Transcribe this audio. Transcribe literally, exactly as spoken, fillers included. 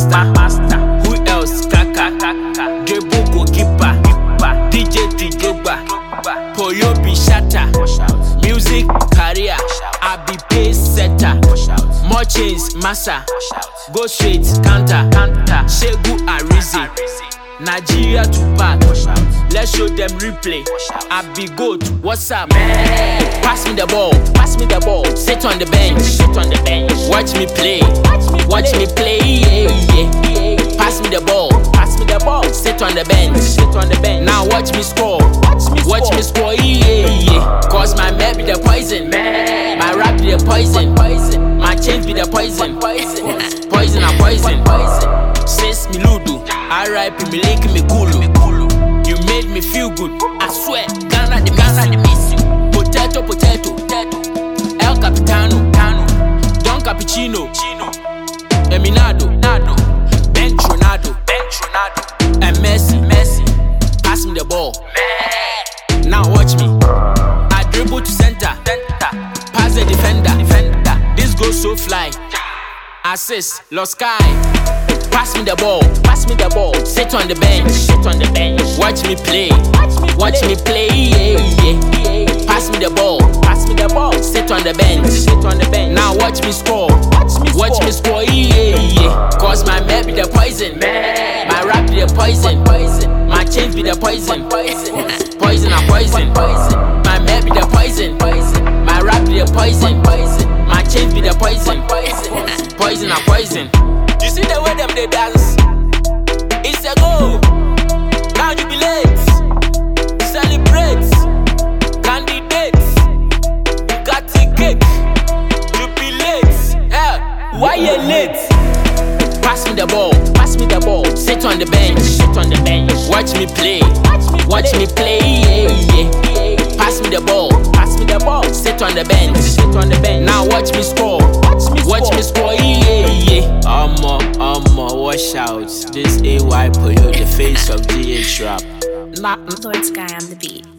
master, master. Who else? Kaka, kaka. Dribble goalkeeper, D J Tigogba, Poyo be shatter. Music career, I be pace setter. More chains, massa. Go straight, counter, counter. Shegu Arizi, Nigeria to back. Let's show them replay. I be goat, what's up? Man. Pass me the ball, pass me the ball. Sit on the bench, sit on the bench. Watch me play, watch me play, yeah, yeah. Pass me the ball, pass me the ball. Sit on the bench, sit on the bench. Now watch me score, watch me score, watch me score, yeah, yeah. Cause my man be the poison, man. My rap be the poison, poison. My chains be the poison, poison. Poison and poison, poison. Since me ludu, I rap me link me kulu. You made me feel good, I swear. Ghana the Ghana the miss you. Potato, potato, potato. El Capitano, Cano. Don Cappuccino, Chino. Eminado, Nado. Bench Ronaldo, Bench Ronaldo. And Messi, Messi. Pass me the ball. Man. Now watch me. I dribble to center, center. Pass the defender, defender. This goes so fly. Assist, lost sky. Pass me the ball, pass me the ball. Sit on the bench, sit on the bench. Watch me play, watch me, watch me play, yeah, yeah. Pass me the ball, pass me the ball. Sit on the bench, sit on the bench. Now watch me score, watch me, watch score. me score, yeah, yeah. Cause my man be the poison, man. My rap be the poison, poison. My chains be the poison, poison. Poison and poison, poison. My man be the poison, poison. My rap be the poison, poison. My chains be the poison, poison. Poison and poison. You see the way them they dance? It's a go. Now jubilate, celebrate, candidates. You got ticket, jubilate. Yeah, why you late? Pass me the ball, pass me the ball. Sit on the bench, sit on the bench. Watch me play, watch me play, yeah, yeah. Pass me the ball, pass me the ball. Sit on the bench, sit on the bench. Now watch me score, watch me, watch me score, yeah, yeah. Omo, omo, wash out. This A Y Poyo, the face of D H rap. Lord Sky on the beat.